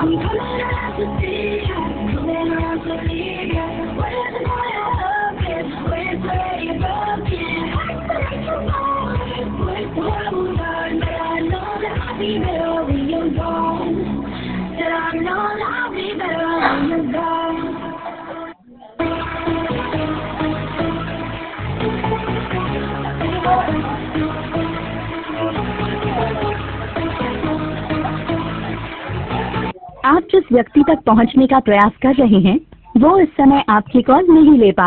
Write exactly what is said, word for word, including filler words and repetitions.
आप जिस व्यक्ति तक पहुंचने का प्रयास कर रहे हैं वो इस समय आपकी कॉल नहीं ले पा